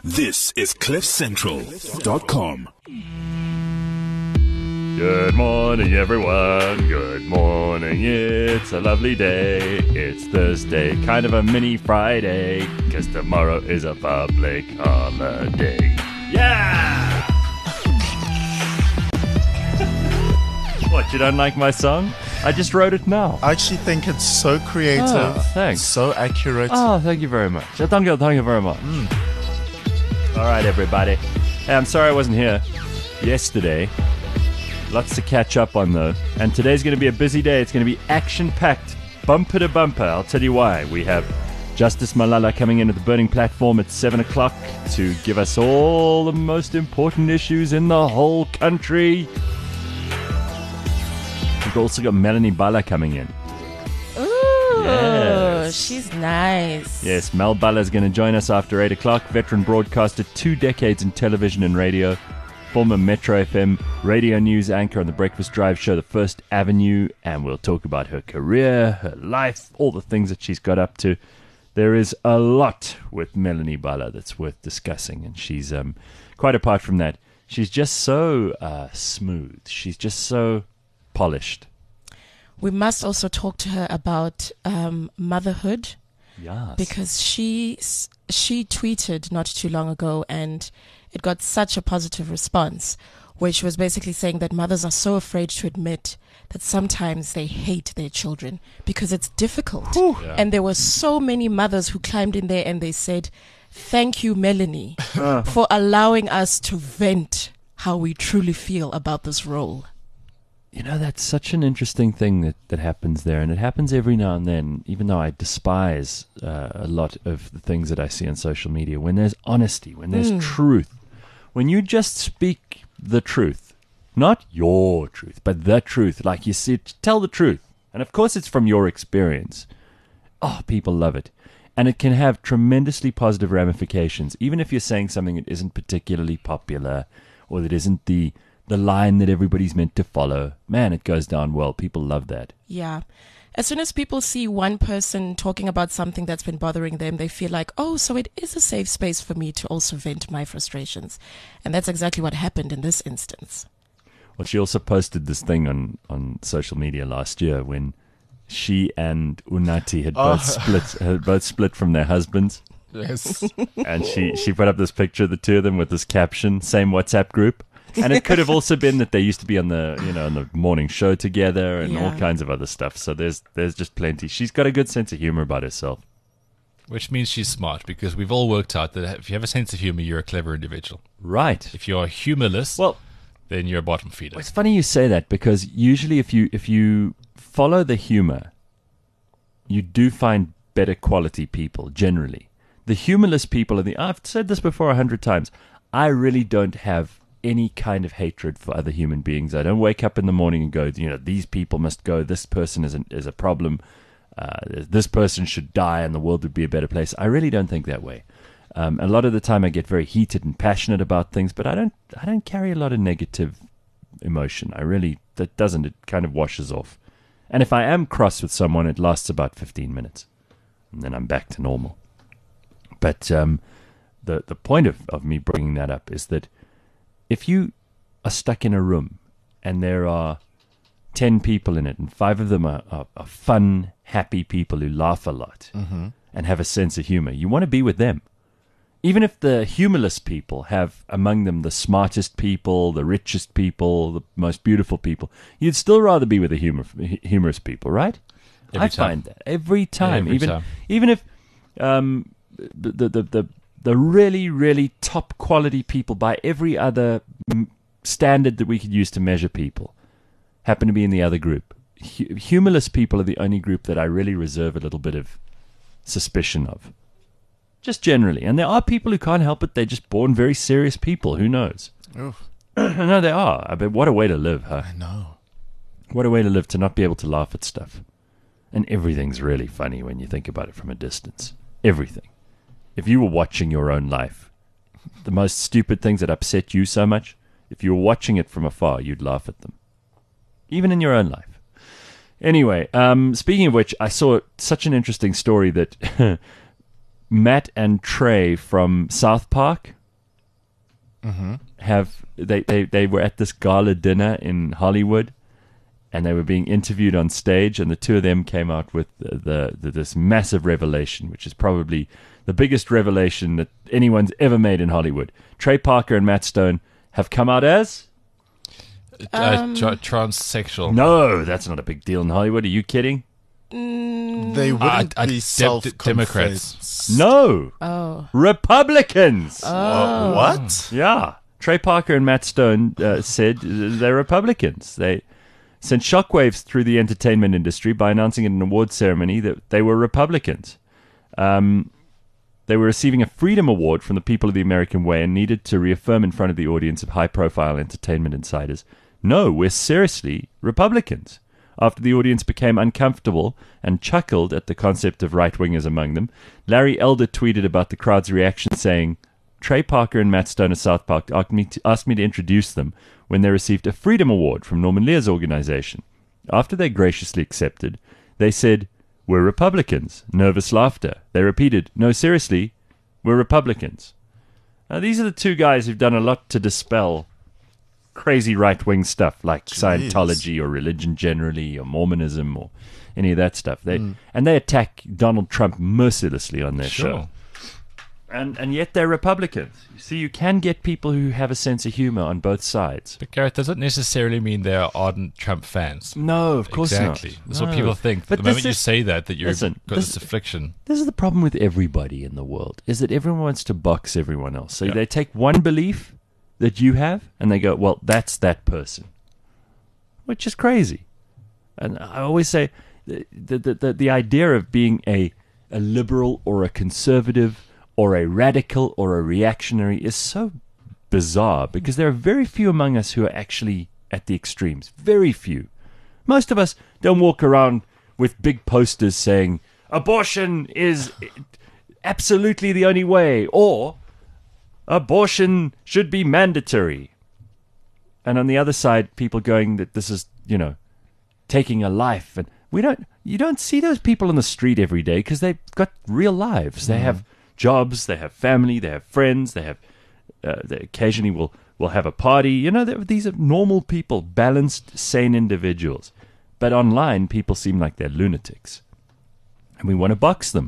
This is CliffCentral.com. Good morning, everyone. Good morning. It's a lovely day. It's Thursday, kind of a mini Friday, because tomorrow is a public holiday. Yeah! What, you don't like my song? I just wrote it now. I actually think it's so creative. Oh, thanks. So accurate. Oh, thank you very much. Thank you very much. All right, everybody. Hey, I'm sorry I wasn't here yesterday. Lots to catch up on, though. And today's going to be a busy day. It's going to be action-packed, bumper to bumper. I'll tell you why. We have Justice Malala coming in at the Burning Platform at 7 o'clock to give us all the most important issues in the whole country. We've also got Melanie Bala coming in. Ooh, Yes. she's nice. Yes, Mel Bala is going to join us after 8 o'clock. Veteran broadcaster, 2 decades in television and radio. Former Metro FM radio news anchor on the Breakfast Drive show, The First Avenue. And we'll talk about her career, her life, all the things that she's got up to. There is a lot with Melanie Bala that's worth discussing. And she's, quite apart from that, she's just so smooth. She's just so polished. We must also talk to her about motherhood, Yes. because she tweeted not too long ago, and it got such a positive response, where she was basically saying that mothers are so afraid to admit that sometimes they hate their children because it's difficult. Yeah. And there were so many mothers who climbed in there and they said, "Thank you, Melanie, for allowing us to vent how we truly feel about this role." You know, that's such an interesting thing that happens there, and it happens every now and then, even though I despise a lot of the things that I see on social media. When there's honesty, when there's truth, when you just speak the truth, not your truth, but the truth, like you said, tell the truth. And of course it's from your experience. Oh, people love it. And it can have tremendously positive ramifications, even if you're saying something that isn't particularly popular or that isn't the line that everybody's meant to follow. Man, it goes down well. People love that. Yeah. As soon as people see one person talking about something that's been bothering them, they feel like, oh, so it is a safe space for me to also vent my frustrations. And that's exactly what happened in this instance. Well, she also posted this thing on social media last year when she and Unathi had both split from their husbands. Yes. And she put up this picture of the two of them with this caption, same WhatsApp group. And it could have also been that they used to be on the morning show together and all kinds of other stuff. So there's just plenty. She's got a good sense of humor about herself. Which means she's smart, because we've all worked out that if you have a sense of humor, you're a clever individual. Right. If you're humorless, then you're a bottom feeder. It's funny you say that, because usually if you follow the humor, you do find better quality people, generally. The humorless people I've said this before 100 times, I really don't have any kind of hatred for other human beings. I don't wake up in the morning and go, these people must go, this person is a problem, this person should die and the world would be a better place. I really don't think that way. A lot of the time I get very heated and passionate about things, but I don't carry a lot of negative emotion. It kind of washes off. And if I am cross with someone, it lasts about 15 minutes and then I'm back to normal. But the point of me bringing that up is that if you are stuck in a room and there are 10 people in it and 5 of them are fun, happy people who laugh a lot and have a sense of humor, you want to be with them. Even if the humorless people have among them the smartest people, the richest people, the most beautiful people, you'd still rather be with the humorous people, right? I find that every time. Even if the really, really top quality people by every other standard that we could use to measure people happen to be in the other group. Humorless people are the only group that I really reserve a little bit of suspicion of. Just generally. And there are people who can't help it. They're just born very serious people. Who knows? No, they are. I mean, what a way to live, huh? I know. What a way to live, to not be able to laugh at stuff. And everything's really funny when you think about it from a distance. Everything. If you were watching your own life, the most stupid things that upset you so much, if you were watching it from afar, you'd laugh at them. Even in your own life. Anyway, speaking of which, I saw such an interesting story that Matt and Trey from South Park they were at this gala dinner in Hollywood, and they were being interviewed on stage, and the two of them came out with this massive revelation, which is probably the biggest revelation that anyone's ever made in Hollywood. Trey Parker and Matt Stone have come out as... transsexual. No, that's not a big deal in Hollywood. Are you kidding? They wouldn't be Democrats. No. Oh. Republicans. What? Yeah. Trey Parker and Matt Stone said they're Republicans. They sent shockwaves through the entertainment industry by announcing at an award ceremony that they were Republicans. They were receiving a Freedom Award from the people of the American way and needed to reaffirm in front of the audience of high-profile entertainment insiders, no, we're seriously Republicans. After the audience became uncomfortable and chuckled at the concept of right-wingers among them, Larry Elder tweeted about the crowd's reaction, saying, Trey Parker and Matt Stone of South Park asked me to introduce them when they received a Freedom Award from Norman Lear's organization. After they graciously accepted, they said, we're Republicans. Nervous laughter. They repeated, no, seriously, we're Republicans. Now, these are the two guys who've done a lot to dispel crazy right-wing stuff like Scientology or religion generally or Mormonism or any of that stuff. And they attack Donald Trump mercilessly on their show. And yet they're Republicans. You see, you can get people who have a sense of humor on both sides. But Gareth, does it necessarily mean they are ardent Trump fans? No, of course exactly. not. That's No. what people think. But The moment you is- say that you've listen, got this affliction. This is the problem with everybody in the world, is that everyone wants to box everyone else. So Yeah. they take one belief that you have, and they go, well, that's that person. Which is crazy. And I always say, the idea of being a liberal or a conservative or a radical or a reactionary is so bizarre, because there are very few among us who are actually at the extremes. Very few. Most of us don't walk around with big posters saying, abortion is absolutely the only way, or abortion should be mandatory. And on the other side, people going that this is, taking a life. And you don't see those people on the street every day because they've got real lives. They have jobs, they have family, they have friends, they occasionally will have a party. These are normal people, balanced, sane individuals. But online, people seem like they're lunatics. And we want to box them.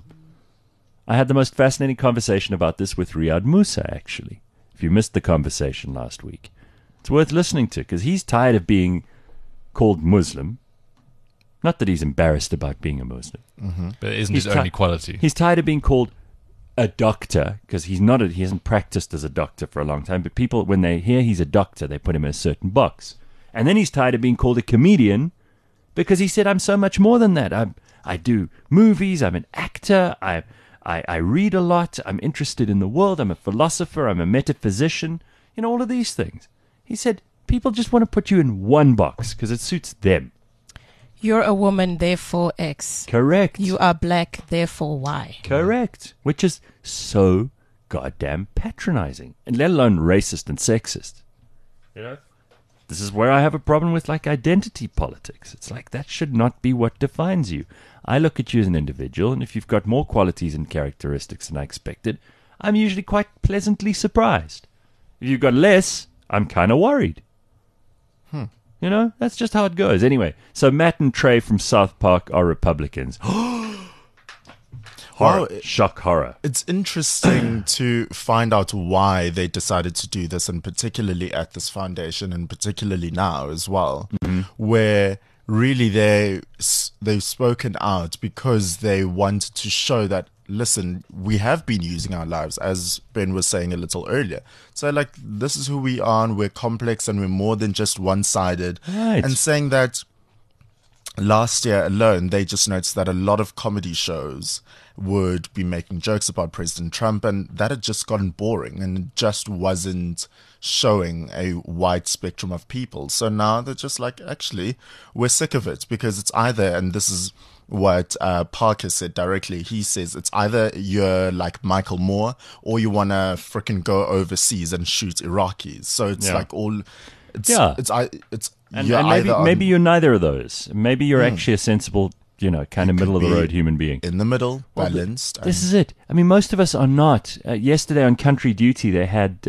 I had the most fascinating conversation about this with Riyad Musa, actually. If you missed the conversation last week, it's worth listening to, because he's tired of being called Muslim. Not that he's embarrassed about being a Muslim. But it isn't He's his only quality. He's tired of being called a doctor, because he hasn't practiced as a doctor for a long time. But people, when they hear he's a doctor, they put him in a certain box. And then he's tired of being called a comedian, because he said, I'm so much more than that. I do movies, I'm an actor, I read a lot, I'm interested in the world, I'm a philosopher, I'm a metaphysician, all of these things. He said, people just want to put you in one box because it suits them. You're a woman, therefore X. Correct. You are black, therefore Y. Correct. Which is so goddamn patronizing, and let alone racist and sexist. This is where I have a problem with identity politics. It's like, that should not be what defines you. I look at you as an individual, and if you've got more qualities and characteristics than I expected, I'm usually quite pleasantly surprised. If you've got less, I'm kind of worried. That's just how it goes. Anyway, so Matt and Trey from South Park are Republicans. Horror. Shock horror. It's interesting to find out why they decided to do this, and particularly at this foundation, and particularly now as well, where really they've spoken out because they wanted to show that, listen, we have been using our lives, as Ben was saying a little earlier. So this is who we are, and we're complex, and we're more than just one-sided. Right. And saying that last year alone, they just noticed that a lot of comedy shows would be making jokes about President Trump, and that had just gotten boring and it just wasn't showing a wide spectrum of people. So now they're just like, actually, we're sick of it, because it's either, and this is what Parker said directly, he says it's either you're like Michael Moore or you want to frickin' go overseas and shoot Iraqis. So it's And maybe maybe you're neither of those. Maybe you're actually a sensible kind of middle of the be road human being. In the middle, Well, balanced. This is it. I mean, most of us are not. Yesterday on Country Duty, they had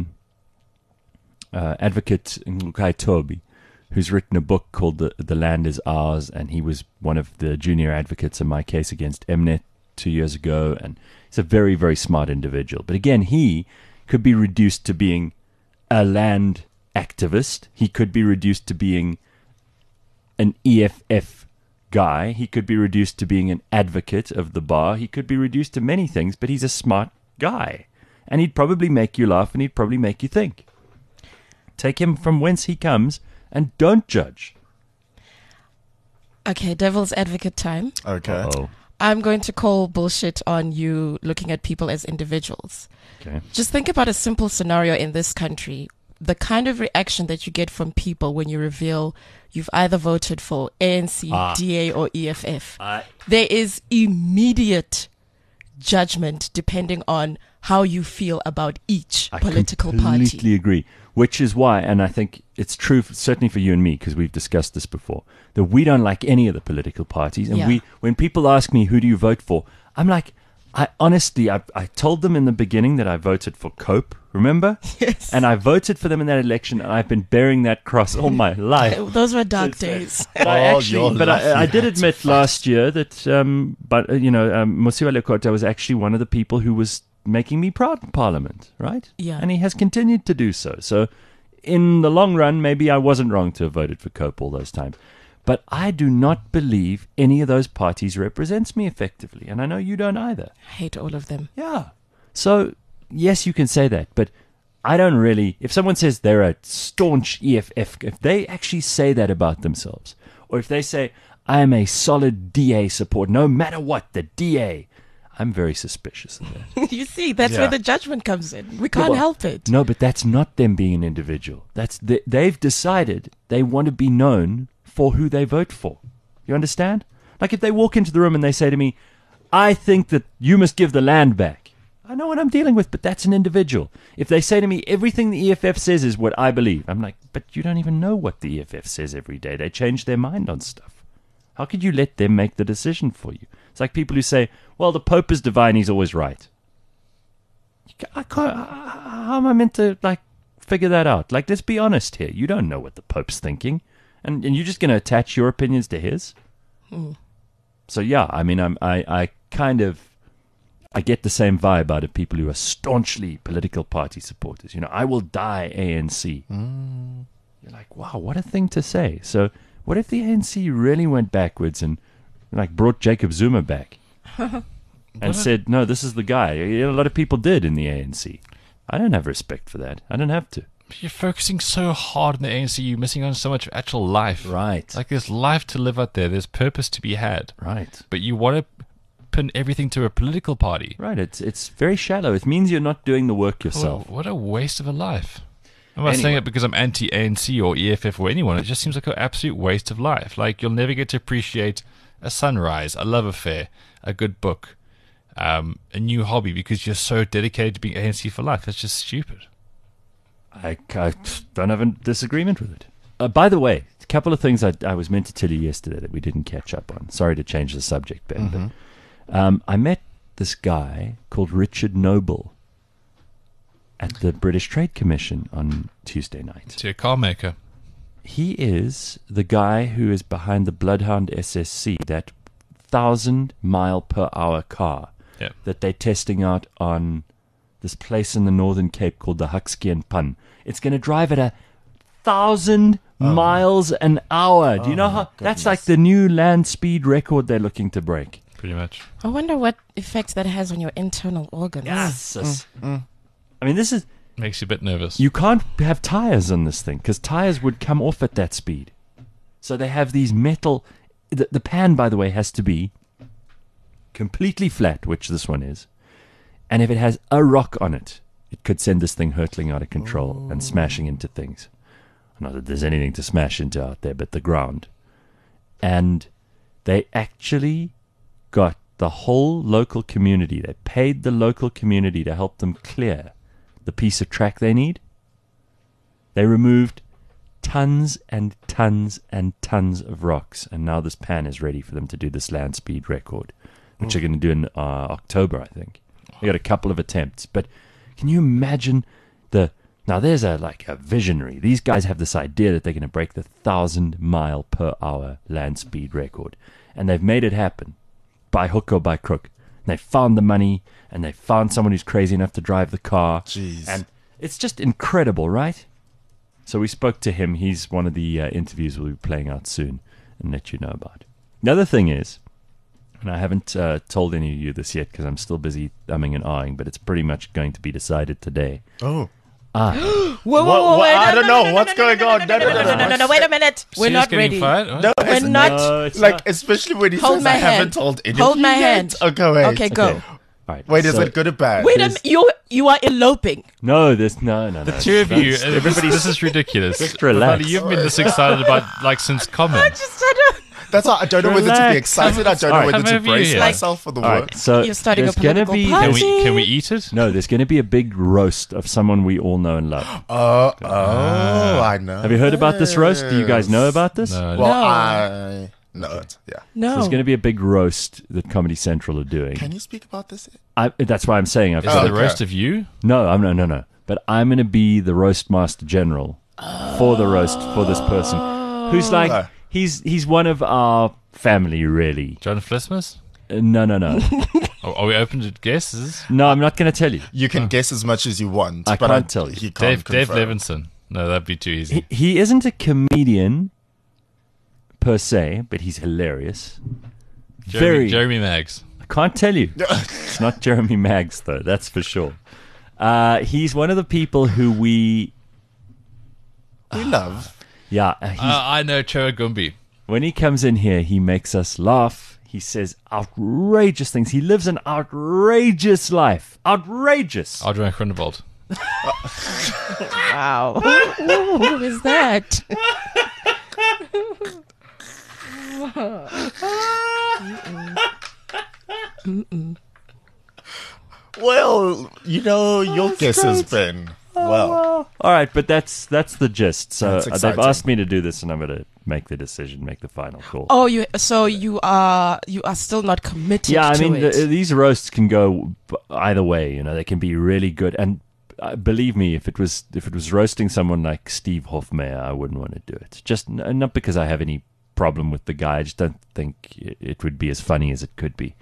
advocate Ngukai Toby, who's written a book called The Land Is Ours, and he was one of the junior advocates in my case against Mnet 2 years ago, and he's a very, very smart individual. But again, he could be reduced to being a land activist. He could be reduced to being an EFF guy. He could be reduced to being an advocate of the bar. He could be reduced to many things, but he's a smart guy. And he'd probably make you laugh, and he'd probably make you think. Take him from whence he comes and don't judge. Okay, devil's advocate time. Okay. Uh-oh. I'm going to call bullshit on you looking at people as individuals. Okay. Just think about a simple scenario in this country. The kind of reaction that you get from people when you reveal you've either voted for ANC, DA, or EFF. There is immediate judgment depending on how you feel about each political I party. completely agree. Which is why, and I think it's true, certainly for you and me, because we've discussed this before, that we don't like any of the political parties. And Yeah. when people ask me, who do you vote for? I'm like, I told them in the beginning that I voted for Cope, remember? Yes. And I voted for them in that election, and I've been bearing that cross all my life. Those were dark days. But I did admit last year that, Mosiuoa Lekota was actually one of the people who was making me proud in Parliament, right? Yeah. And he has continued to do so. So in the long run, maybe I wasn't wrong to have voted for Cope all those times. But I do not believe any of those parties represents me effectively. And I know you don't either. I hate all of them. Yeah. So, yes, you can say that. But I don't really... If someone says they're a staunch EFF, if they actually say that about themselves, or if they say, I am a solid DA supporter, no matter what, the DA... I'm very suspicious of that. You see, that's where the judgment comes in. We can't help it. No, but that's not them being an individual. They've decided they want to be known for who they vote for. You understand? Like if they walk into the room and they say to me, I think that you must give the land back. I know what I'm dealing with, but that's an individual. If they say to me, everything the EFF says is what I believe, I'm like, but you don't even know what the EFF says every day. They change their mind on stuff. How could you let them make the decision for you? It's like people who say, well, the Pope is divine, he's always right. I can't, how am I meant to, figure that out? Let's be honest here. You don't know what the Pope's thinking. And you're just going to attach your opinions to his? So, yeah, I mean, I get the same vibe out of people who are staunchly political party supporters. I will die ANC. You're like, wow, what a thing to say. So what if the ANC really went backwards and brought Jacob Zuma back and said, no, this is the guy? A lot of people did in the ANC. I don't have respect for that. I don't have to. You're focusing so hard on the ANC, you're missing on so much actual life. Right. There's life to live out there. There's purpose to be had. Right. But you want to pin everything to a political party. Right. It's very shallow. It means you're not doing the work yourself. What a waste of a life. I'm not saying it because I'm anti-ANC or EFF or anyone. It just seems like an absolute waste of life. You'll never get to appreciate a sunrise, a love affair, a good book, a new hobby because you're so dedicated to being ANC for life. That's just stupid. I don't have a disagreement with it. By the way, a couple of things I was meant to tell you yesterday that we didn't catch up on. Sorry to change the subject, Ben. But, I met this guy called Richard Noble at the British Trade Commission on Tuesday night. To a car maker. He is the guy who is behind the Bloodhound SSC, that 1,000-mile-per-hour car that they're testing out on this place in the Northern Cape called the Huxkey Pan. It's going to drive at 1,000 miles an hour. Do you know how? That's like the new land speed record they're looking to break. Pretty much. I wonder what effect that has on your internal organs. Yes. I mean, this is... Makes you a bit nervous. You can't have tires on this thing because tires would come off at that speed. So they have these metal... The pan, by the way, has to be completely flat, which this one is. And if it has a rock on it, it could send this thing hurtling out of control and smashing into things. Not that there's anything to smash into out there, but the ground. And they actually got the whole local community. They paid the local community to help them clear the piece of track they need. They removed tons and tons and tons of rocks, and now this pan is ready for them to do this land speed record, which they're going to do in October, I think. They got a couple of attempts, but can you imagine now there's a visionary. These guys have this idea that they're going to break the 1,000-mile-per-hour land speed record, and they've made it happen by hook or by crook. And they found the money, and they found someone who's crazy enough to drive the car. Jeez. And it's just incredible, right? So we spoke to him. He's one of the interviews we'll be playing out soon and let you know about. The other thing is, and I haven't told any of you this yet because I'm still busy umming and ahhing, but it's pretty much going to be decided today. Oh. Whoa, wait, I don't know what's going on. No, wait a minute. We're She's not getting ready. fired? No, We're it's not. No, it's like, not. especially when he Hold says my I hand. haven't told any Hold of you my yet. hand. Okay, wait. Okay, go. All right, Wait, is so- it good or bad? Wait a minute. You are eloping. No, no. The two of you, Everybody, this is ridiculous. Just relax. Vali, you've been this excited about since Common. That's why I don't know whether to be Relax. excited. I don't know All right. whether Come to over brace here. myself for the All work. right, so You're starting there's a gonna political be party. Can we eat it? no, there's going to be a big roast of someone we all know and love. I know. Have you heard about this roast? Do you guys know about this? No. Well, No. I know it. Yeah. No. So there's going to be a big roast that Comedy Central are doing. Can you speak about this? That's why I'm saying I've Is got it the okay. roast of you? no. But I'm going to be the roast master general for the roast for this person, who's like Oh. he's one of our family, really. John Flismus? No. Are we open to guesses? No, I'm not going to tell you. You can guess as much as you want. I but can't tell you. He can't Dave confirm. Levinson. No, that'd be too easy. He isn't a comedian per se, but he's hilarious. Jeremy Maggs. I can't tell you. It's not Jeremy Maggs, though. That's for sure. He's one of the people who we love. Yeah, I know Choa Gumbi. when he comes in here, he makes us laugh. He says outrageous things. He lives an outrageous life. Outrageous. Adrian Groenewald. Wow. Who is that? Well, your guess has been well. All right, but that's the gist. So That's they've exciting. asked me to do this, and I'm going to make the decision, make the final call. Oh, you are still not committed Yeah, I to mean, it. these roasts can go either way. They can be really good. And believe me, if it was roasting someone like Steve Hofmeyer, I wouldn't want to do it. Just not because I have any problem with the guy. I just don't think it would be as funny as it could be.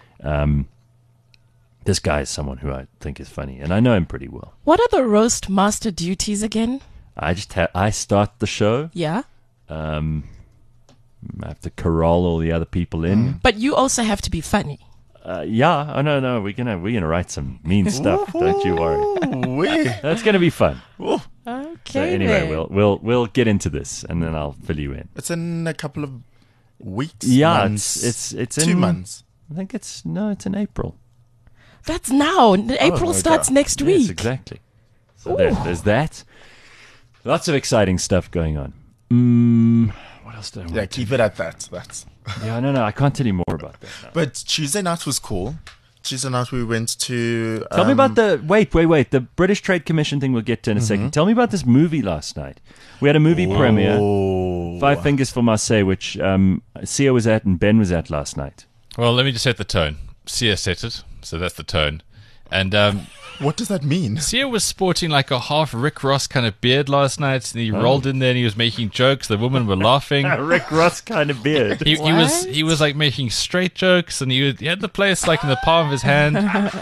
This guy is someone who I think is funny, and I know him pretty well. What are the roast master duties again? I start the show. Yeah. I have to corral all the other people in. But you also have to be funny. Yeah. Oh no. We're gonna write some mean stuff. Don't you worry. Wee. That's gonna be fun. Okay. So anyway, then. we'll get into this, and then I'll fill you in. It's in a couple of weeks. Yeah, months, it's 2 in, months. I think it's in April. That's now. April okay. starts next Yes, week. exactly. So there's that. Lots of exciting stuff going on. What else did I want Yeah, to keep it at that. That's. Yeah, no, I can't tell you more about that. now. But Tuesday night was cool. Tuesday night we went to. Tell me about the wait. The British Trade Commission thing. We'll get to in a second. Tell me about this movie last night. We had a movie premiere, Oh. Five Fingers for Marseille, which Sia was at and Ben was at last night. Well, let me just set the tone. Sia set it, so that's the tone. And What does that mean? Sia was sporting like a half Rick Ross kind of beard last night, and he rolled in there and he was making jokes. The women were laughing. Rick Ross kind of beard. He was like making straight jokes, and he had the place like in the palm of his hand.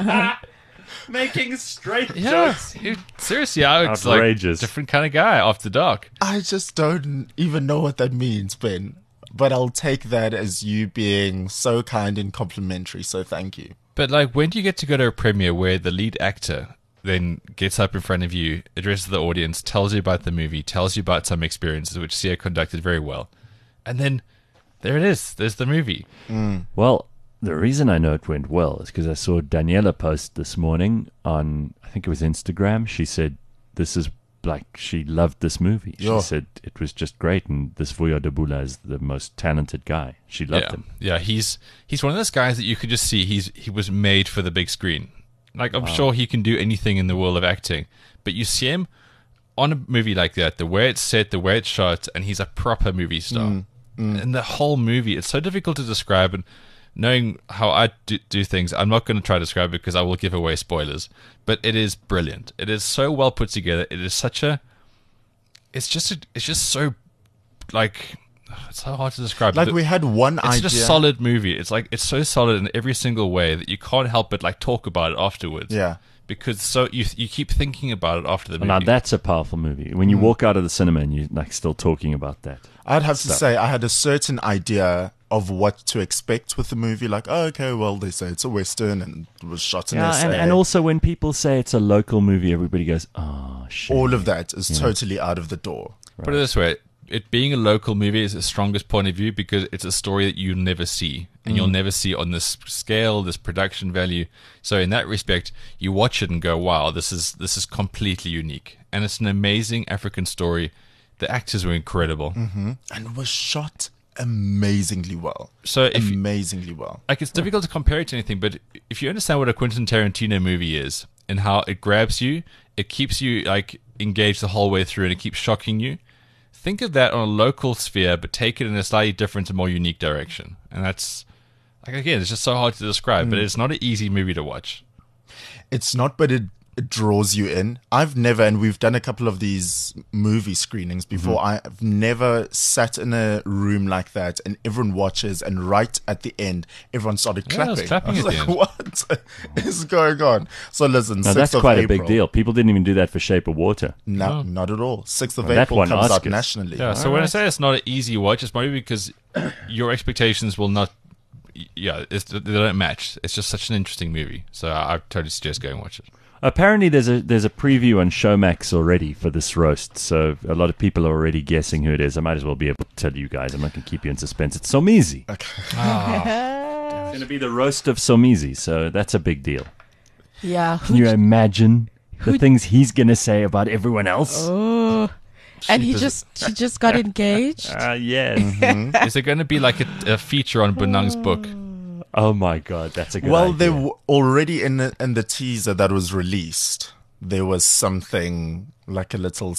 Making straight Yeah, seriously, it's like Outrageous. different kind of guy after dark. I just don't even know what that means, Ben. But I'll take that as you being so kind and complimentary, so thank you. But like, when do you get to go to a premiere where the lead actor then gets up in front of you, addresses the audience, tells you about the movie, tells you about some experiences, which Sia conducted very well, and then there it is. There's the movie. Well, the reason I know it went well is because I saw Daniela post this morning on, I think it was Instagram. She said this is like, she loved this movie. She Yeah. said it was just great, and this Vuyo Dabula is the most talented guy. She loved him. Yeah, he's one of those guys that you could just see he was made for the big screen. Like, I'm sure he can do anything in the world of acting, but you see him on a movie like that, the way it's set, the way it's shot, and he's a proper movie star. And the whole movie, it's so difficult to describe. And knowing how I do things, I'm not going to try to describe it because I will give away spoilers. But it is brilliant. It is so well put together. It is such a... It's just so... Like... It's so hard to describe. Like, we had one idea. It's just a solid movie. It's like, it's so solid in every single way that you can't help but like talk about it afterwards. Yeah. Because so you keep thinking about it after the movie. Now that's a powerful movie. When you walk out of the cinema and you're like still talking about that. I'd have to say I had a certain idea of what to expect with the movie. Like, oh, okay, well, they say it's a Western and it was shot in SA. And also when people say it's a local movie, everybody goes, oh, shit. All of that is totally out of the door. Put it this way. It being a local movie is the strongest point of view because it's a story that you never see. And you'll never see on this scale, this production value. So in that respect, you watch it and go, wow, this is completely unique. And it's an amazing African story. The actors were incredible. And it was shot amazingly well. So amazingly well. Like, it's difficult to compare it to anything, but if you understand what a Quentin Tarantino movie is and how it grabs you, it keeps you like engaged the whole way through and it keeps shocking you. Think of that on a local sphere, but take it in a slightly different and more unique direction. And that's, like, again, it's just so hard to describe, but it's not an easy movie to watch. It's not, but it draws you in. I've never, and we've done a couple of these movie screenings before, I've never sat in a room like that and everyone watches and right at the end, everyone started clapping. I was clapping I was at the like, end. what is going on? So listen, Now 6th that's of quite April. a big deal. People didn't even do that for Shape of Water. No, not at all. 6th of Well, that April won comes out Oscars. nationally. Yeah, so when I say it's not an easy watch, it's maybe because your expectations will not, they don't match. It's just such an interesting movie. So I totally suggest going and watch it. Apparently there's a preview on Showmax already for this roast, so a lot of people are already guessing who it is. I might as well be able to tell you guys. I'm not going to keep you in suspense. It's Somizi. Okay. It's going to be the roast of Somizi, so that's a big deal. Yeah. Can you imagine the things he's going to say about everyone else? Oh. And he just got engaged. Yes. Is there going to be like a feature on Bonang's book? Oh my God, that's a good Well, idea. they were already in the teaser that was released. There was something like a little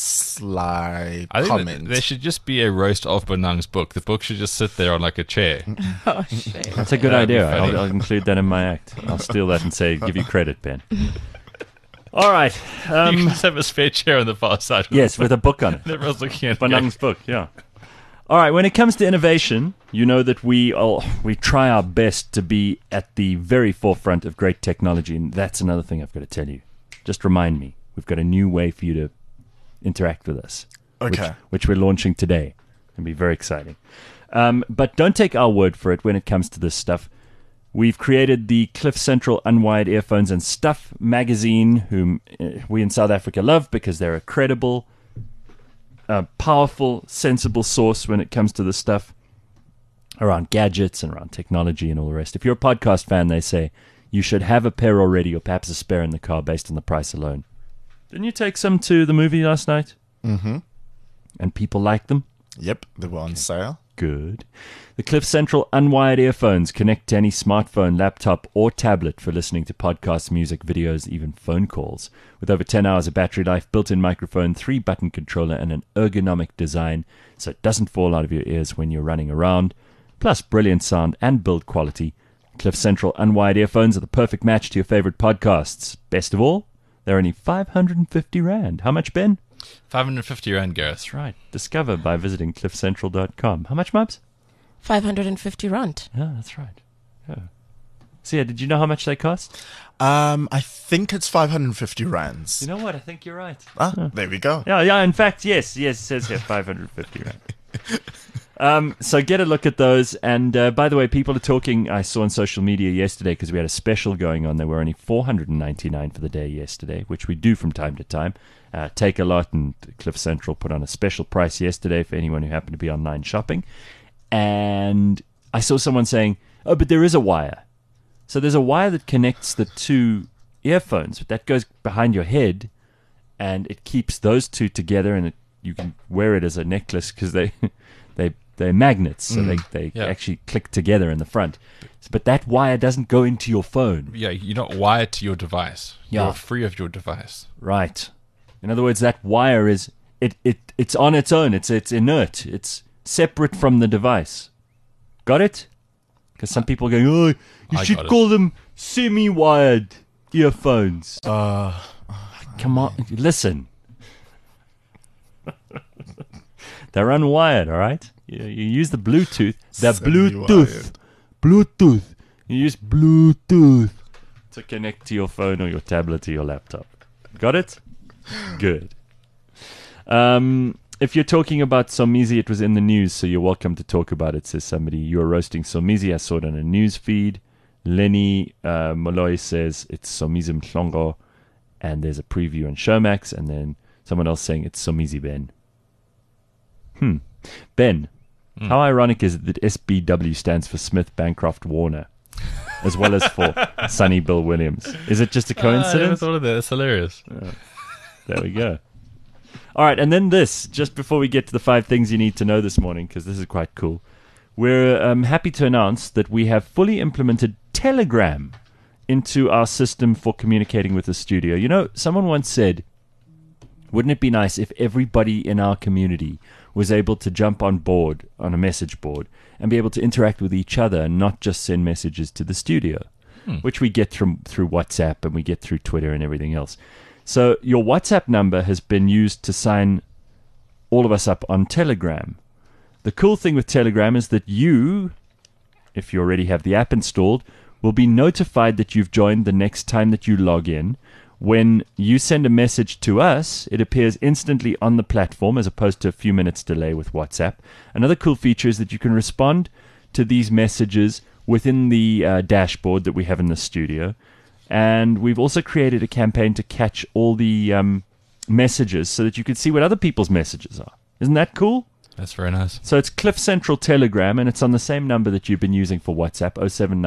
sly I think comment. there should just be a roast of Bonang's book. The book should just sit there on like a chair. Oh, shit. That's a good That'd be idea. funny. I'll include that in my act. I'll steal that and say, give you credit, Ben. All right. You can just have a spare chair on the far side. Yes, with a book on it. Everyone's looking at Bonang's book, yeah. All right, when it comes to innovation, you know that we try our best to be at the very forefront of great technology, and that's another thing I've got to tell you. Just remind me, we've got a new way for you to interact with us. Okay. Which we're launching today. It'll be very exciting. But don't take our word for it when it comes to this stuff. We've created the Cliff Central Unwired Earphones and Stuff magazine, whom we in South Africa love because they're a credible, powerful, sensible source when it comes to this stuff around gadgets and around technology and all the rest. If you're a podcast fan, they say you should have a pair already or perhaps a spare in the car based on the price alone. Didn't you take some to the movie last night? Mm-hmm. And people liked them? Yep, they were on sale. Good. The Cliff Central Unwired Earphones connect to any smartphone, laptop, or tablet for listening to podcasts, music, videos, even phone calls. With over 10 hours of battery life, built-in microphone, 3-button controller, and an ergonomic design so it doesn't fall out of your ears when you're running around, plus brilliant sound and build quality, Cliff Central Unwired Earphones are the perfect match to your favorite podcasts. Best of all, they're only 550 Rand. How much, Ben? 550 Rand, Gareth. That's right. Discover by visiting cliffcentral.com. How much, Mubs? 550 rand. Yeah, that's right. Yeah. So, yeah, did you know how much they cost? I think it's 550 rands. You know what? I think you're right. There we go. Yeah, in fact, yes, it says here 550 Rand. So get a look at those. And by the way, people are talking, I saw on social media yesterday, because we had a special going on. They were only $499 for the day yesterday, which we do from time to time. Take a Lot and Cliff Central put on a special price yesterday for anyone who happened to be online shopping. And I saw someone saying, oh, but there is a wire. So there's a wire that connects the two earphones, but that goes behind your head, and it keeps those two together, and you can wear it as a necklace because they're magnets, so they actually click together in the front. But that wire doesn't go into your phone. Yeah, you're not wired to your device. Yeah. You're free of your device. Right. In other words, that wire is it's on its own. It's inert. It's separate from the device. Got it? Because some people are going, oh, you should call them semi-wired earphones. Come on, listen. They're unwired, all right? You use the Bluetooth. Bluetooth. You use Bluetooth to connect to your phone or your tablet or your laptop. Got it? Good. If you're talking about Somizi, it was in the news, so you're welcome to talk about it, says somebody. You're roasting Somizi. I saw it on a news feed. Lenny Molloy says it's Somizi Mhlongo, and there's a preview on Showmax, and then someone else saying it's Somizi Ben. Ben, how ironic is it that SBW stands for Smith Bancroft Warner, as well as for Sonny Bill Williams? Is it just a coincidence? I never thought of that. It's hilarious. There we go. All right, and then this, just before we get to the 5 things you need to know this morning, because this is quite cool. We're happy to announce that we have fully implemented Telegram into our system for communicating with the studio. You know, someone once said, wouldn't it be nice if everybody in our community was able to jump on board on a message board and be able to interact with each other and not just send messages to the studio, which we get through WhatsApp and we get through Twitter and everything else. So your WhatsApp number has been used to sign all of us up on Telegram. The cool thing with Telegram is that you, if you already have the app installed, will be notified that you've joined the next time that you log in. When you send a message to us, it appears instantly on the platform as opposed to a few minutes delay with WhatsApp. Another cool feature is that you can respond to these messages within the dashboard that we have in the studio. And we've also created a campaign to catch all the messages so that you can see what other people's messages are. Isn't that cool? That's very nice. So it's Cliff Central Telegram, and it's on the same number that you've been using for WhatsApp,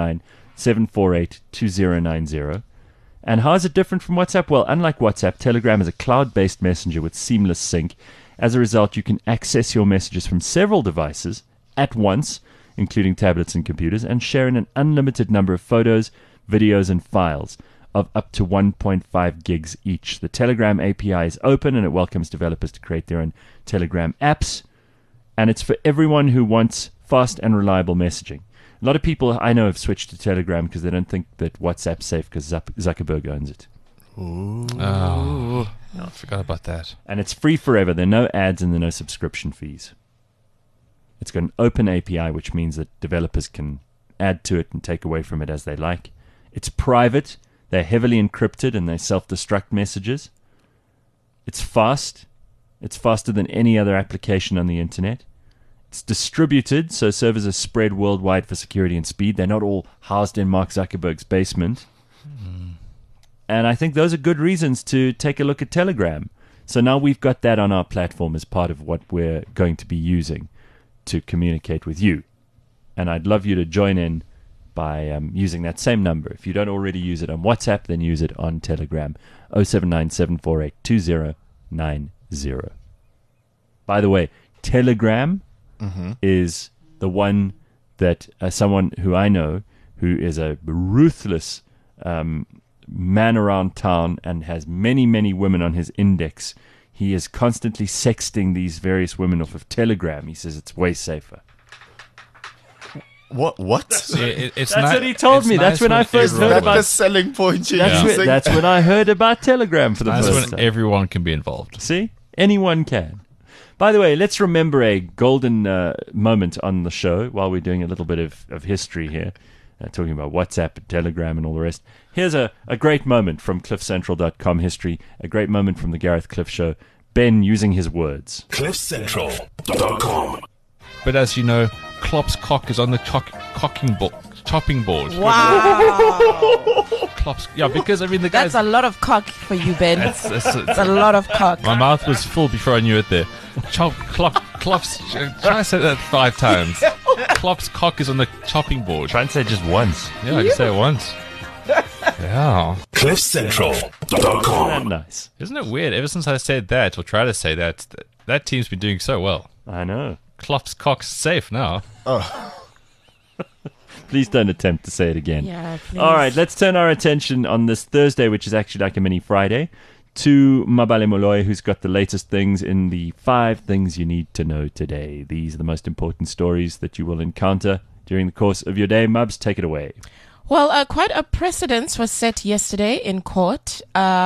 079-748-2090. And how is it different from WhatsApp? Well, unlike WhatsApp, Telegram is a cloud-based messenger with seamless sync. As a result, you can access your messages from several devices at once, including tablets and computers, and share in an unlimited number of photos, videos, and files of up to 1.5 gigs each. The Telegram API is open, and it welcomes developers to create their own Telegram apps. And it's for everyone who wants fast and reliable messaging. A lot of people I know have switched to Telegram because they don't think that WhatsApp's safe because Zuckerberg owns it. Oh, I forgot about that. And it's free forever. There are no ads and there are no subscription fees. It's got an open API, which means that developers can add to it and take away from it as they like. It's private. They're heavily encrypted and they self-destruct messages. It's fast. It's faster than any other application on the internet. It's distributed, so servers are spread worldwide for security and speed. They're not all housed in Mark Zuckerberg's basement. And I think those are good reasons to take a look at Telegram. So now we've got that on our platform as part of what we're going to be using to communicate with you. And I'd love you to join in by using that same number. If you don't already use it on WhatsApp, then use it on Telegram, 079-748-2090. By the way, Telegram is the one that someone who I know who is a ruthless man around town and has many, many women on his index. He is constantly sexting these various women off of Telegram. He says it's way safer. What? It's That's what he told me. That's when I first heard That's about the selling point you're using. That's when I heard about Telegram for the That's first when time. everyone can be involved. See? Anyone can. By the way, let's remember a golden moment on the show while we're doing a little bit of history here, talking about WhatsApp and Telegram and all the rest. Here's a great moment from CliffCentral.com history, a great moment from the Gareth Cliff Show. Ben using his words. CliffCentral.com. But as you know, Klopp's cock is on the chopping board. Wow. Klopp's, yeah, because I mean the guy's... That's a lot of cock for you, Ben. It's It's a lot of cock. my mouth was full before I knew it there. Klopp's... Try to say that 5 times. Klopp's cock is on the chopping board. Try and say just once. Yeah, I can say it once. Yeah. CliffCentral.com. Isn't that nice? Isn't it weird? Ever since I said that, or tried to say that, that team's been doing so well. I know. Klopp's cock's safe now. Please don't attempt to say it again. Yeah, please. All right, let's turn our attention on this Thursday, which is actually like a mini Friday, to Mabale Moloi, who's got the latest things in the 5 things you need to know today. These are the most important stories that you will encounter during the course of your day. Mubs, take it away. Well, quite a precedent was set yesterday in court.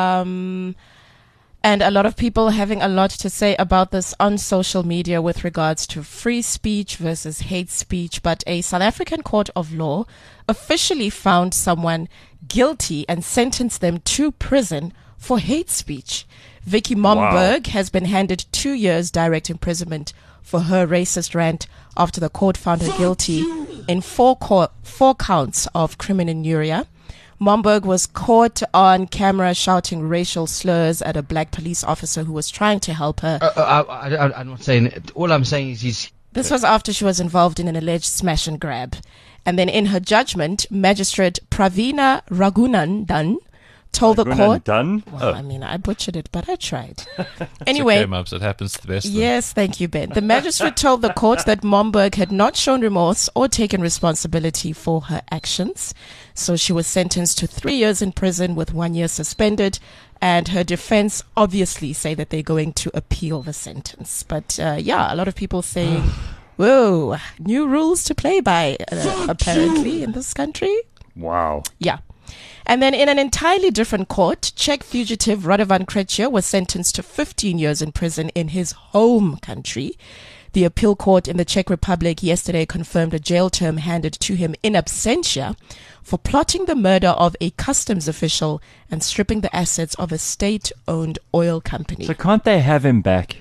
And a lot of people having a lot to say about this on social media with regards to free speech versus hate speech. But a South African court of law officially found someone guilty and sentenced them to prison for hate speech. Vicky Momberg has been handed 2 years direct imprisonment for her racist rant after the court found her guilty in 4 counts of criminal injuria. Momberg was caught on camera shouting racial slurs at a black police officer who was trying to help her. I'm not saying it. All I'm saying is This was after she was involved in an alleged smash and grab. And then in her judgment, Magistrate Pravina Raghunandan told the court... Well, I mean, I butchered it, but I tried. Anyway... It's okay, Mubs. It happens to the best of them. Yes, thank you, Ben. The magistrate told the court that Momberg had not shown remorse or taken responsibility for her actions. So she was sentenced to 3 years in prison with 1 year suspended. And her defense obviously say that they're going to appeal the sentence. But yeah, a lot of people saying, whoa, new rules to play by, apparently, in this country. Wow. Yeah. And then in an entirely different court, Czech fugitive Radovan Krejcir was sentenced to 15 years in prison in his home country. The appeal court in the Czech Republic yesterday confirmed a jail term handed to him in absentia for plotting the murder of a customs official and stripping the assets of a state-owned oil company. So can't they have him back?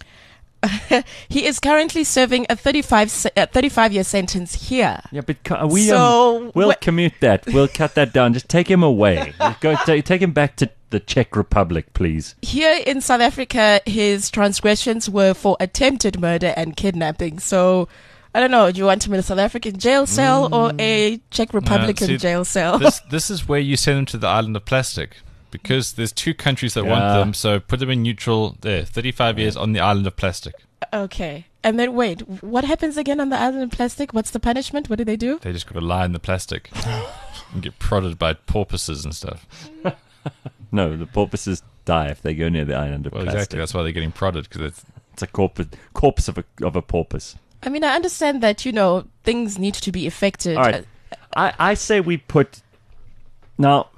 He is currently serving a 35-year sentence here. Yeah, but we'll commute that. We'll cut that down. Just take him away. Take him back to the Czech Republic, please. Here in South Africa, his transgressions were for attempted murder and kidnapping. So, I don't know, do you want him in a South African jail cell or a Czech Republican jail cell? This is where you send him to the island of plastic. Because there's 2 countries that want them, so put them in neutral there. 35 years on the island of plastic. Okay. And then wait, what happens again on the island of plastic? What's the punishment? What do they do? They just got to lie in the plastic and get prodded by porpoises and stuff. No, the porpoises die if they go near the island of plastic. Exactly. That's why they're getting prodded, because it's a corpse of a porpoise. I mean, I understand that, things need to be effected. All right. I say we put... Now...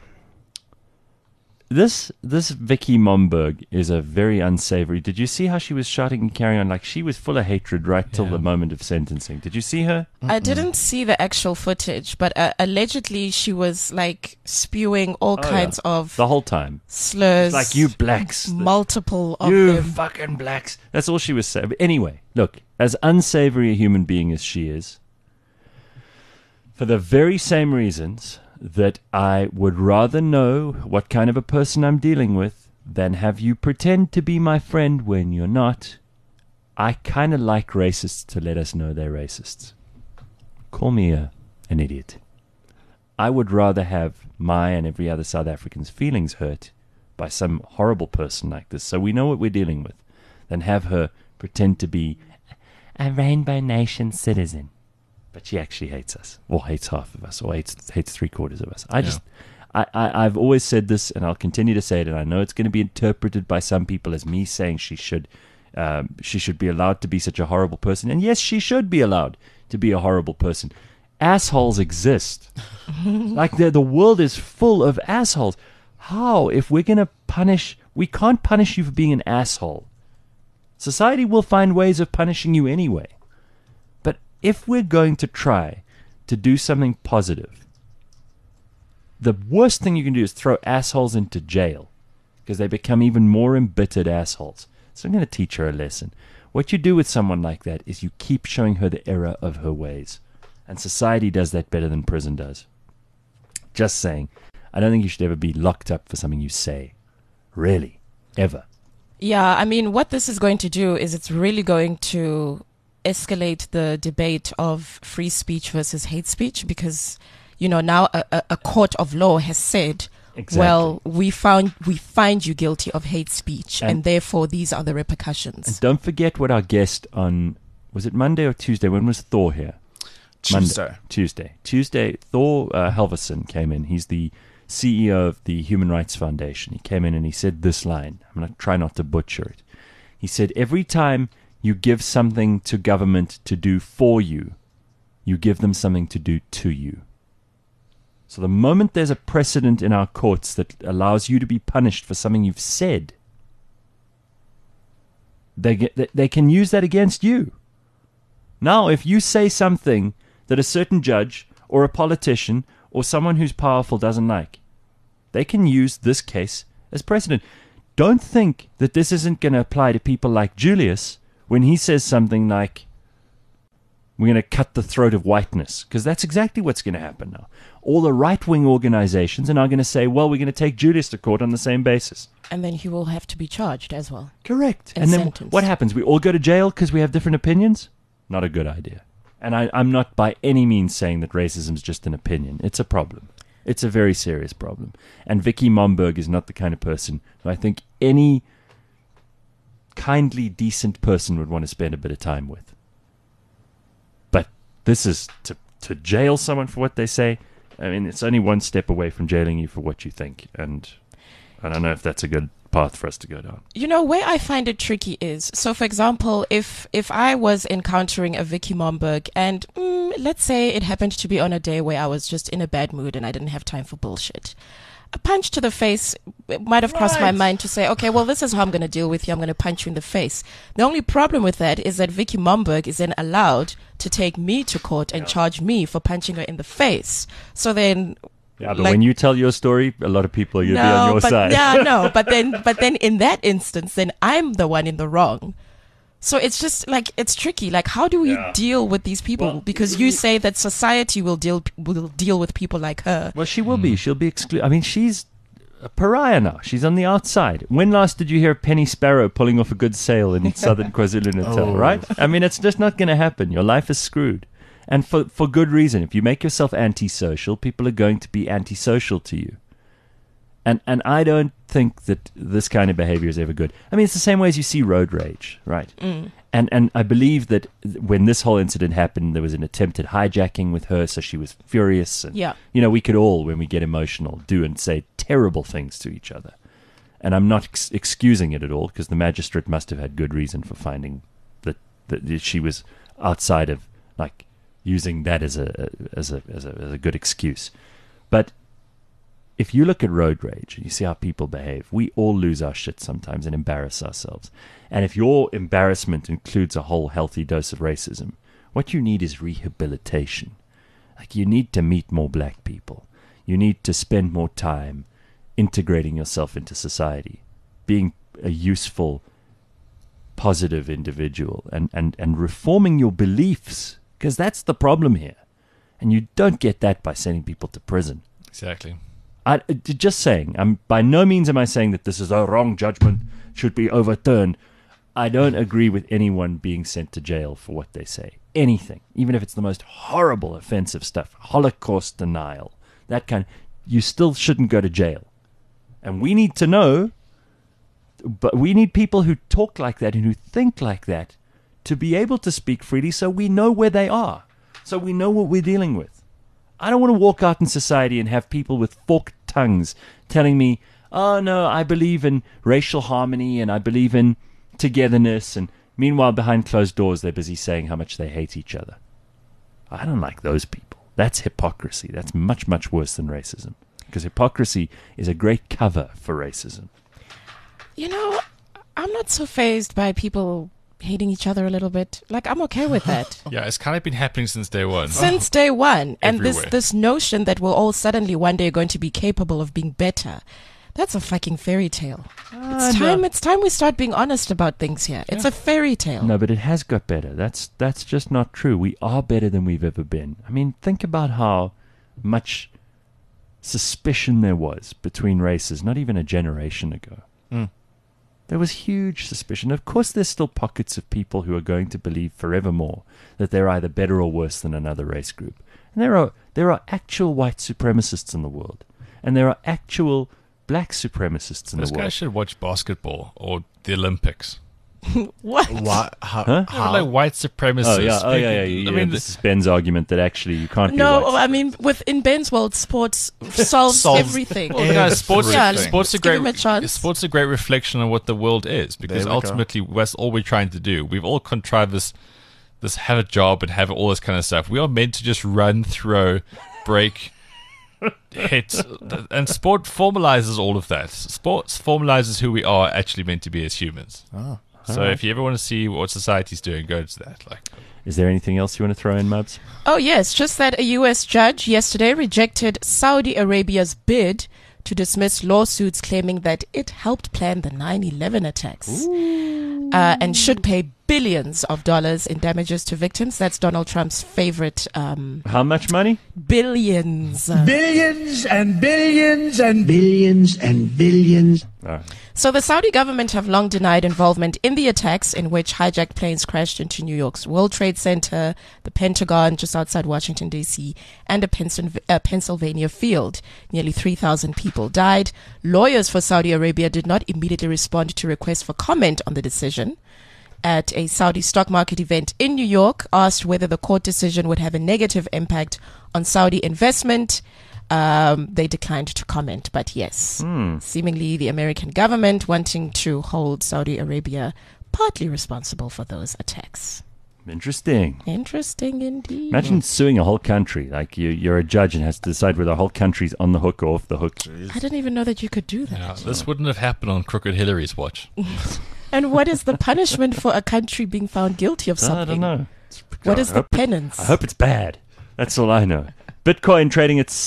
This Vicky Momberg is a very unsavory. Did you see how she was shouting and carrying on? Like, she was full of hatred right till the moment of sentencing. Did you see her? I didn't see the actual footage, but allegedly she was like spewing all kinds of the whole time slurs. Like, you blacks, multiple of you them. fucking blacks. That's all she was saying. But anyway, look, as unsavory a human being as she is, for the very same reasons that I would rather know what kind of a person I'm dealing with than have you pretend to be my friend when you're not. I kind of like racists to let us know they're racists. Call me an idiot. I would rather have my and every other South African's feelings hurt by some horrible person like this, so we know what we're dealing with, than have her pretend to be a Rainbow Nation citizen. But she actually hates us, or hates half of us, or hates 3/4 of us. I've always said this, and I'll continue to say it, and I know it's going to be interpreted by some people as me saying she should be allowed to be such a horrible person. And yes, she should be allowed to be a horrible person. Assholes exist. Like, the world is full of assholes. How, if we're going to punish, we can't punish you for being an asshole. Society will find ways of punishing you anyway. If we're going to try to do something positive, the worst thing you can do is throw assholes into jail, because they become even more embittered assholes. So I'm going to teach her a lesson. What you do with someone like that is you keep showing her the error of her ways. And society does that better than prison does. Just saying. I don't think you should ever be locked up for something you say. Really. Ever. Yeah, I mean, what this is going to do is it's really going to escalate the debate of free speech versus hate speech, because now a court of law has said, exactly, well, we find you guilty of hate speech, and therefore these are the repercussions. And don't forget what our guest on, was it Monday or Tuesday? When was Thor here? Tuesday. Tuesday. Thor Halvorsen came in. He's the CEO of the Human Rights Foundation. He came in and he said this line. I'm going to try not to butcher it. He said, every time you give something to government to do for you, you give them something to do to you. So the moment there's a precedent in our courts that allows you to be punished for something you've said, they can use that against you. Now, if you say something that a certain judge or a politician or someone who's powerful doesn't like, they can use this case as precedent. Don't think that this isn't going to apply to people like Julius when he says something like, we're going to cut the throat of whiteness, because that's exactly what's going to happen now. All the right-wing organizations are now going to say, well, we're going to take Julius to court on the same basis. And then he will have to be charged as well. Correct. And And then sentenced. what happens? We all go to jail because we have different opinions? Not a good idea. And I'm not by any means saying that racism is just an opinion. It's a problem. It's a very serious problem. And Vicky Momberg is not the kind of person who I think any kindly, decent person would want to spend a bit of time with. But this is to jail someone for what they say. I mean, it's only one step away from jailing you for what you think. And I don't know if that's a good path for us to go down. You know, where I find it tricky is, so for example, if I was encountering a Vicky Momberg and let's say it happened to be on a day where I was just in a bad mood and I didn't have time for bullshit, a punch to the face might have crossed my mind to say, okay, well, this is how I'm going to deal with you. I'm going to punch you in the face. The only problem with that is that Vicky Momberg is then allowed to take me to court and charge me for punching her in the face. So then... Yeah, but when you tell your story, a lot of people you'll be on your side. Yeah, no, but then in that instance, then I'm the one in the wrong. So it's just like, it's tricky. Like, how do we deal with these people? Well, because you say that society will deal with people like her. Well, she will be. She'll be excluded. I mean, she's a pariah now. She's on the outside. When last did you hear Penny Sparrow pulling off a good sale in southern KwaZulu-Natal, right? I mean, it's just not going to happen. Your life is screwed. And for good reason. If you make yourself antisocial, people are going to be antisocial to you. And I don't think that this kind of behavior is ever good. I mean, it's the same way as you see road rage, right? And I believe that when this whole incident happened, there was an attempted hijacking with her, so she was furious. And, Yeah. you know, we could all, when we get emotional, do and say terrible things to each other. And I'm not excusing it at all, because the magistrate must have had good reason for finding that she was outside of, like, using that as a good excuse. But if you look at road rage and you see how people behave, we all lose our shit sometimes and embarrass ourselves. And if your embarrassment includes a whole healthy dose of racism, what you need is rehabilitation. Like, you need to meet more black people. You need to spend more time integrating yourself into society, being a useful, positive individual, and reforming your beliefs. Because that's the problem here. And you don't get that by sending people to prison. Exactly. Just saying, by no means am I saying that this is a wrong judgment, should be overturned. I don't agree with anyone being sent to jail for what they say. Anything. Even if it's the most horrible, offensive stuff. Holocaust denial. That kind. You still shouldn't go to jail. And we need to know, but we need people who talk like that and who think like that to be able to speak freely, so we know where they are, so we know what we're dealing with. I don't want to walk out in society and have people with forked tongues telling me, oh no, I believe in racial harmony and I believe in togetherness, and meanwhile behind closed doors they're busy saying how much they hate each other. I don't like those people. That's hypocrisy. That's much, much worse than racism, because hypocrisy is a great cover for racism. You know, I'm not so fazed by people hating each other a little bit. Like, I'm okay with that. Yeah, it's kind of been happening since day one. Since day one. And Everywhere. this notion that we're all suddenly one day going to be capable of being better, that's a fucking fairy tale. It's time we start being honest about things here. It's a fairy tale. No, but it has got better. That's just not true. We are better than we've ever been. I mean, think about how much suspicion there was between races not even a generation ago. There was huge suspicion. Of course, there's still pockets of people who are going to believe forevermore that they're either better or worse than another race group. And there are actual white supremacists in the world. And there are actual black supremacists in Those the world. guys should watch basketball or the Olympics. What? What? How? Huh? how? Like white supremacists. Yeah. I mean, this is Ben's argument that actually you can't be No, white. I mean, in Ben's world, sports solves everything. well, guys, sports, Yeah, sports a give him a great chance. sports a great reflection on what the world is, because There we go. ultimately that's all we're trying to do. We've all contrived this have a job and have all this kind of stuff. We are meant to just run, throw, break, hit, and sport formalizes all of that. Sports formalizes who we are actually meant to be as humans. So if you ever want to see what society's doing, go to that. Like, Is there anything else you want to throw in, Mubs? Oh, yes, just that a U.S. judge yesterday rejected Saudi Arabia's bid to dismiss lawsuits claiming that it helped plan the 9/11 attacks and should pay billions of dollars in damages to victims. That's Donald Trump's favorite How much money? billions. Billions and billions and billions and billions. So the Saudi government have long denied involvement in the attacks in which hijacked planes crashed into New York's World Trade Center, the Pentagon just outside Washington, D.C., and a Pennsylvania field. Nearly 3,000 people died. Lawyers for Saudi Arabia did not immediately respond to requests for comment on the decision. At a Saudi stock market event in New York, asked whether the court decision would have a negative impact on Saudi investment, they declined to comment. But yes, seemingly the American government wanting to hold Saudi Arabia partly responsible for those attacks. Interesting. Interesting indeed. Imagine suing a whole country. Like you're a judge and has to decide whether a whole country's on the hook or off the hook. I didn't even know that you could do that. yeah, this wouldn't have happened on Crooked Hillary's watch. And what is the punishment for a country being found guilty of something? I don't know. What is I the hope- penance? I hope it's bad. That's all I know. Bitcoin trading at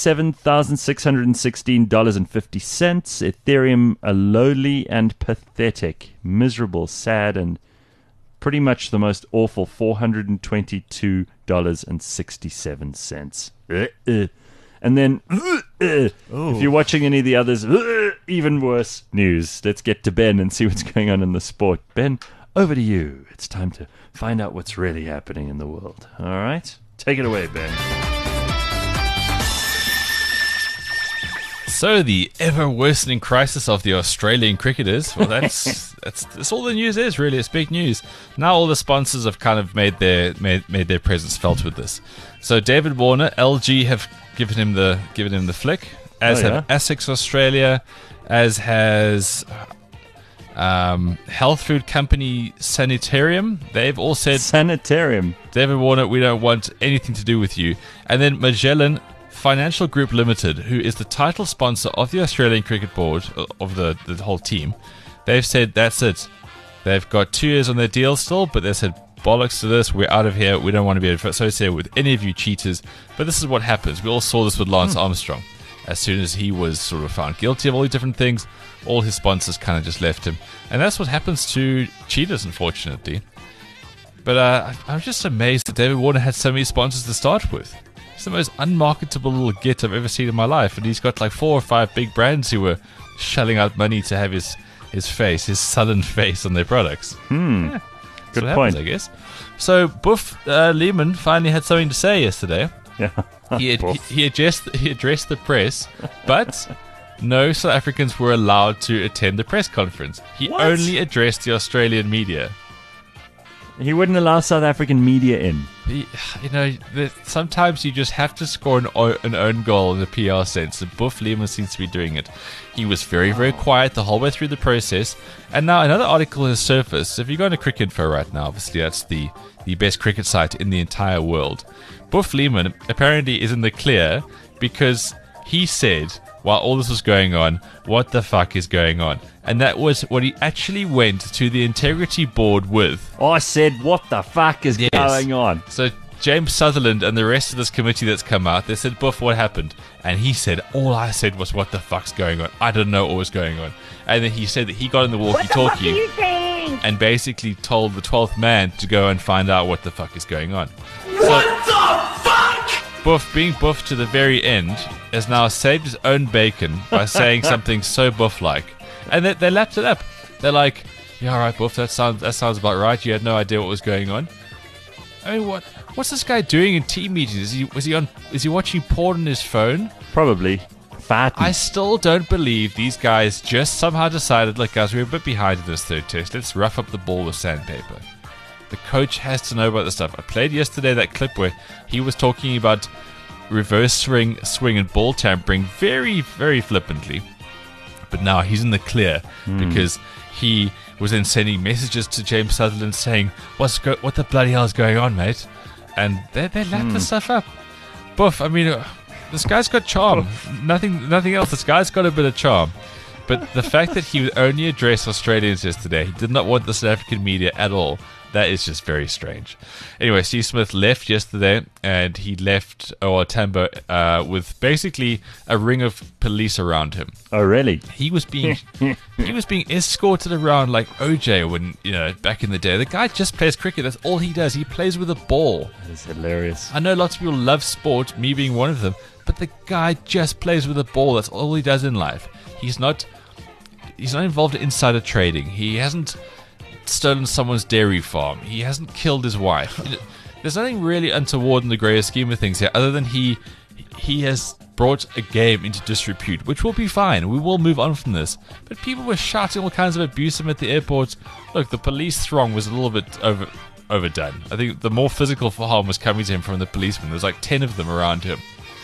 $7,616.50. Ethereum a lowly and pathetic, miserable, sad, and pretty much the most awful $422.67. And then, if you're watching any of the others, even worse news. Let's get to Ben and see what's going on in the sport. Ben, over to you. It's time to find out what's really happening in the world. All right? Take it away, Ben. So the ever worsening crisis of the Australian cricketers. Well, that's all the news is really. It's big news. Now all the sponsors have kind of made their presence felt with this. So David Warner, LG have given him the flick, as have Essex Australia, as has health food company Sanitarium. They've all said, Sanitarium. David Warner, we don't want anything to do with you. And then Magellan Financial Group Limited, who is the title sponsor of the Australian Cricket Board, of the whole team, they've said that's it. They've got 2 years on their deal still, but they said, bollocks to this, we're out of here, we don't want to be associated with any of you cheaters. But this is what happens. We all saw this with Lance Armstrong. As soon as he was sort of found guilty of all these different things, all his sponsors kind of just left him. And that's what happens to cheaters, unfortunately. But I'm just amazed that David Warner had so many sponsors to start with. He's the most unmarketable little git I've ever seen in my life, and he's got like 4 or 5 big brands who were shelling out money to have his sullen face on their products. Yeah, Good what point. happens, I guess. So Buff Lehman finally had something to say yesterday. Yeah. He addressed the press, but no South Africans were allowed to attend the press conference. He What? only addressed the Australian media. He wouldn't allow South African media in. Sometimes you just have to score an own goal in the PR sense, and Buff Lehman seems to be doing it. He was very, very quiet the whole way through the process, and now another article has surfaced. If you go into Cricinfo right now, obviously that's the best cricket site in the entire world. Buff Lehman apparently is in the clear because he said, while all this was going on, what the fuck is going on? And that was what he actually went to the integrity board with. I said, what the fuck is going on? So James Sutherland and the rest of this committee that's come out, they said, Buff, what happened? And he said, all I said was, what the fuck's going on? I don't know what was going on. And then he said that he got in the walkie-talkie and basically told the 12th man to go and find out what the fuck is going on. What the fuck? Buff, being Buff to the very end, has now saved his own bacon by saying something so Buff-like. And they lapped it up. They're like, yeah, all right, Buff, that sounds about right. You had no idea what was going on. I mean, what's this guy doing in team meetings? Is he watching porn on his phone? Probably. fighting. I still don't believe these guys just somehow decided, look, guys, we're a bit behind in this third test. Let's rough up the ball with sandpaper. The coach has to know about this stuff. I played yesterday that clip where he was talking about reverse swing, and ball tampering very, very flippantly. But now he's in the clear because he was then sending messages to James Sutherland saying, what the bloody hell is going on, mate? And they lapped the stuff up. Buff, I mean, this guy's got charm. Nothing else. This guy's got a bit of charm. But the fact that he would only address Australians yesterday, he did not want the South African media at all. That is just very strange. Anyway, Steve Smith left yesterday, and he left Tambo with basically a ring of police around him. Oh, really? He was being escorted around like OJ when, back in the day. The guy just plays cricket. That's all he does. He plays with a ball. That's hilarious. I know lots of people love sport, me being one of them, but the guy just plays with a ball. That's all he does in life. He's not involved in insider trading. He hasn't stolen someone's dairy farm. He hasn't killed his wife. There's nothing really untoward in the greater scheme of things here, other than he has brought a game into disrepute, which will be fine. We will move on from this. But people were shouting all kinds of abuse at him at the airport. Look, the police throng was a little bit overdone. I think the more physical harm was coming to him from the policemen. There was like 10 of them around him.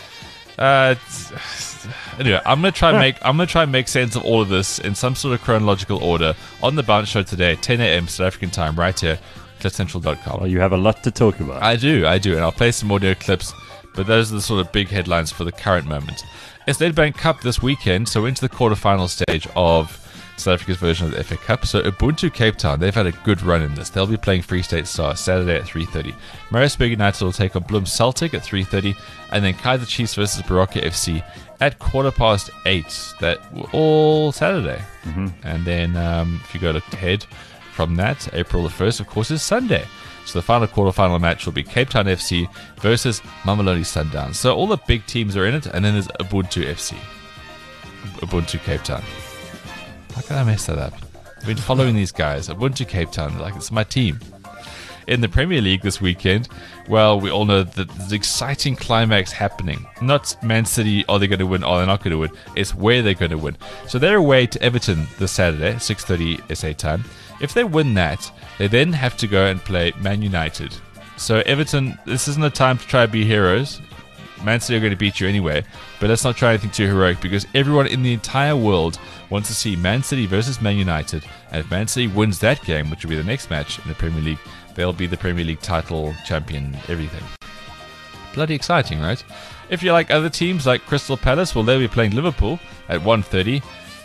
Anyway, I'm gonna try and make sense of all of this in some sort of chronological order on the Bounce Show today, 10 a.m. South African time, right here, cliffcentral.com. Well, you have a lot to talk about. I do, and I'll play some audio clips, but those are the sort of big headlines for the current moment. It's Nedbank Cup this weekend, so into the quarterfinal stage of South Africa's version of the FA Cup. So Ubuntu Cape Town, they've had a good run in this. They'll be playing Free State Stars Saturday at 3:30. Maritzburg United will take on Bloem Celtic at 3:30, and then Kaizer Chiefs versus Baroka FC at 8:15. That all Saturday. And then if you go look ahead from that, April the 1st, of course, is Sunday. So the final quarterfinal match will be Cape Town FC versus Mamelodi Sundowns. So all the big teams are in it, and then there's Ubuntu FC. Ubuntu Cape Town. How can I mess that up? I've been following these guys. Ubuntu Cape Town, like it's my team. In the Premier League this weekend, well, we all know that there's an exciting climax happening. Not Man City, are they going to win, are they not going to win? It's where they're going to win. So they're away to Everton this Saturday, 6:30 SA time. If they win that, they then have to go and play Man United. So Everton, this isn't a time to try to be heroes. Man City are going to beat you anyway, but let's not try anything too heroic, because everyone in the entire world wants to see Man City versus Man United, and if Man City wins that game, which will be the next match in the Premier League, they'll be the Premier League title champion, everything. Bloody exciting, right? If you like other teams like Crystal Palace, well, they'll be playing Liverpool at 1:30.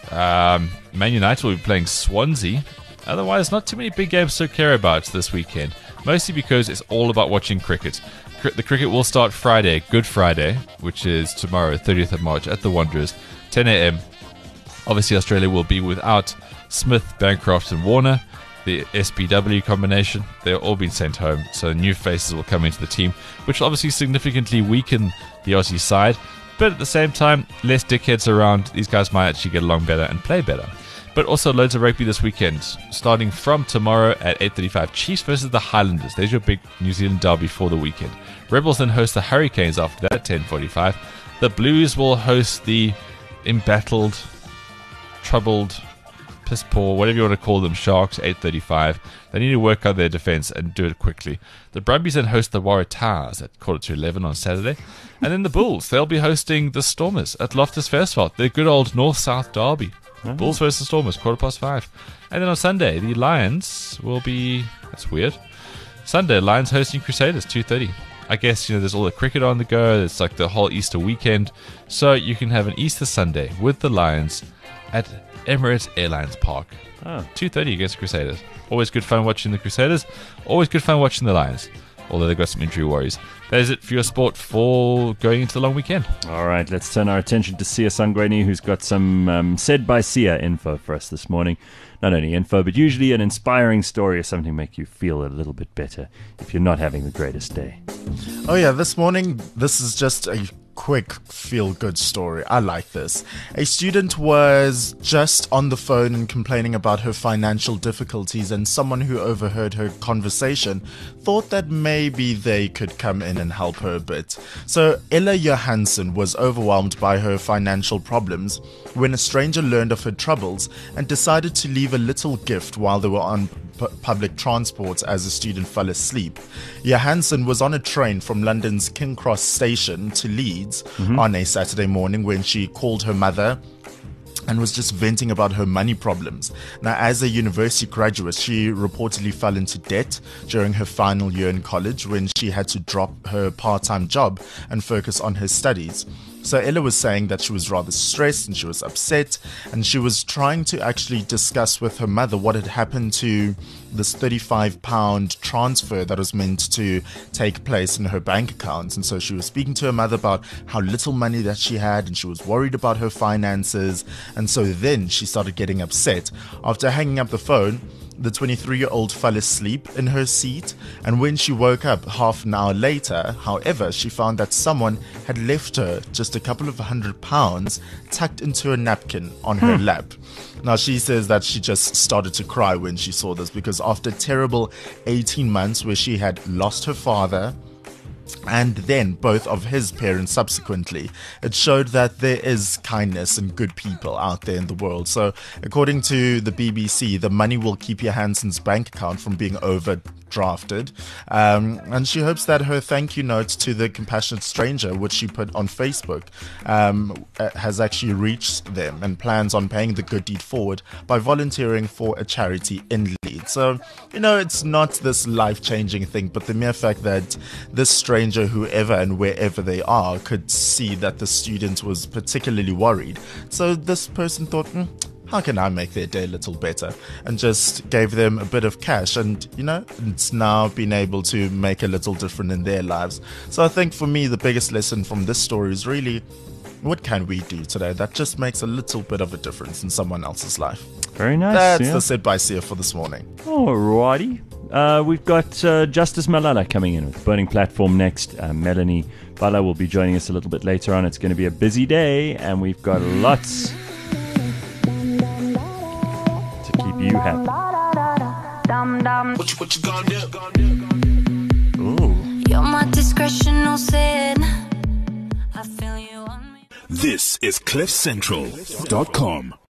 Man United will be playing Swansea. Otherwise, not too many big games to care about this weekend, mostly because it's all about watching cricket. The cricket will start Friday, Good Friday, which is tomorrow, 30th of March, at the Wanderers, 10 a.m. Obviously, Australia will be without Smith, Bancroft and Warner, the SPW combination. They're all been sent home, so new faces will come into the team, which will obviously significantly weaken the Aussie side. But at the same time, less dickheads around. These guys might actually get along better and play better. But also loads of rugby this weekend, starting from tomorrow at 8:35. Chiefs versus the Highlanders. There's your big New Zealand derby for the weekend. Rebels then host the Hurricanes after that at 10:45. The Blues will host the embattled, troubled, piss poor, whatever you want to call them, Sharks, 8:35. They need to work out their defense and do it quickly. The Brumbies then host the Waratahs at 11:15 on Saturday. And then the Bulls, they'll be hosting the Stormers at Loftus Versfeld, their good old North-South derby. Bulls versus Stormers, 5:15. And then on Sunday, the Lions will be... That's weird. Sunday, Lions hosting Crusaders, 2:30. I guess, there's all the cricket on the go. It's like the whole Easter weekend. So you can have an Easter Sunday with the Lions at Emirates Airlines Park. 2:30 against Crusaders. Always good fun watching the Crusaders. Always good fun watching the Lions. Although they've got some injury worries. That is it for your sport for going into the long weekend. All right, let's turn our attention to Sia Sangweni, who's got some Said by Sia info for us this morning. Not only info, but usually an inspiring story or something to make you feel a little bit better if you're not having the greatest day. Oh yeah, this morning, this is just a quick feel-good story. I like this. A student was just on the phone and complaining about her financial difficulties, and someone who overheard her conversation thought that maybe they could come in and help her a bit. So Ella Johansson was overwhelmed by her financial problems when a stranger learned of her troubles and decided to leave a little gift while they were on public transport as the student fell asleep. Johansson was on a train from London's King Cross station to Leeds on a Saturday morning when she called her mother and was just venting about her money problems. Now, as a university graduate, she reportedly fell into debt during her final year in college when she had to drop her part-time job and focus on her studies. So Ella was saying that she was rather stressed and she was upset, and she was trying to actually discuss with her mother what had happened to this £35 transfer that was meant to take place in her bank account. And so she was speaking to her mother about how little money that she had, and she was worried about her finances. And so then she started getting upset. After hanging up the phone, the 23-year-old fell asleep in her seat, and when she woke up half an hour later, however, she found that someone had left her just a couple of £100 tucked into a napkin on her lap. Now, she says that she just started to cry when she saw this, because after a terrible 18 months where she had lost her father and then both of his parents subsequently, it showed that there is kindness and good people out there in the world. So according to the BBC, the money will keep Johansson's bank account from being overdrafted, and she hopes that her thank you note to the compassionate stranger, which she put on Facebook, has actually reached them, and plans on paying the good deed forward by volunteering for a charity in Leeds. So, it's not this life-changing thing, but the mere fact that this stranger, whoever and wherever they are, could see that the student was particularly worried. So this person thought, how can I make their day a little better? And just gave them a bit of cash, and it's now been able to make a little difference in their lives. So I think for me, the biggest lesson from this story is really, what can we do today that just makes a little bit of a difference in someone else's life? Very nice. That's the Said by Sia for this morning. Alrighty. We've got Justice Malala coming in with Burning Platform next. Melanie Bala will be joining us a little bit later on. It's going to be a busy day, and we've got lots to keep you happy. What you gonna do? Ooh. You're my discretional sin. I feel you on me. This is CliffCentral.com.